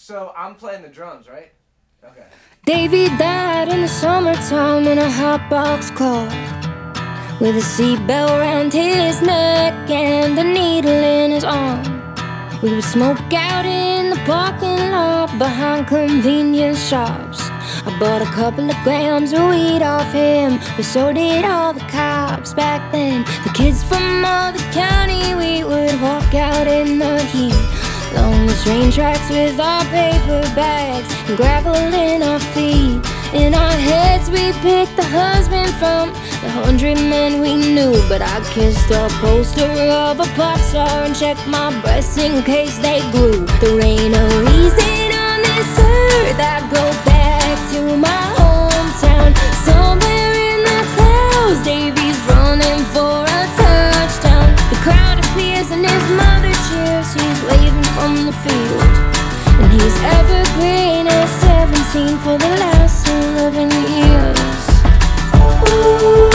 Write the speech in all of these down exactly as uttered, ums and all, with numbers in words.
So I'm playing the drums, right? Okay. Davy died in the summertime in a hot box car, with a seatbelt around his neck and a needle in his arm. We would smoke out in the parking lot behind convenience shops. I bought a couple of grams of weed off him, but so did all the cops back then. The kids from all the county, we would walk out in the heat along the train tracks with our paper bags and gravel in our feet. In our heads we picked the husband from the hundred men we knew, but I kissed a poster of a pop star and checked my breasts in case they grew. There ain't a reason on this earth I'd go back to my hometown. Somewhere in the clouds, Davy's running for a touchdown. The crowd appears and his mother cheers. He's waving from the field, and he's evergreen at seventeen for the last eleven years. Ooh.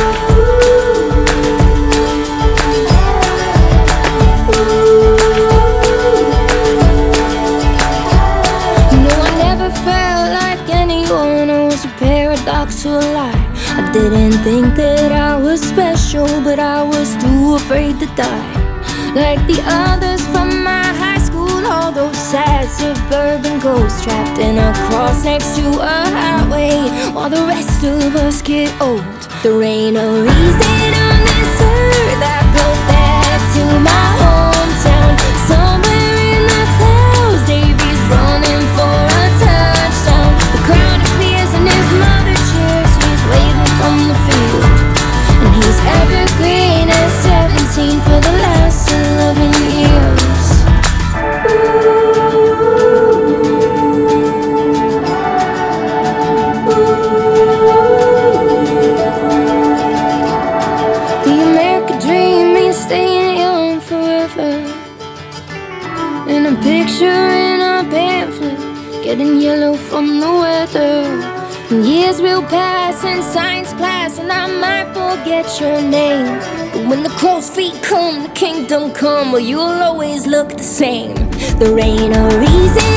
You know, I never felt like anyone. I was a paradox or a lie. I didn't think that I was special, but I was too afraid to die like the others from my high school. All those sad suburban ghosts trapped in a cross next to a highway while the rest of us get old. There ain't a reason on this earth I'd go back to my hometown. Somewhere in the clouds, Davy's running for a touchdown. The crowd appears and his mother cheers. He's waving from the field, and he's evergreen at seventeen for the last eleven years. The American dream means staying young forever. And a picture in a pamphlet, getting yellow from the weather. And years will pass in science class, and I might forget your name. But when the crow's feet come, the kingdom come, well, you'll always look the same. There ain't a reason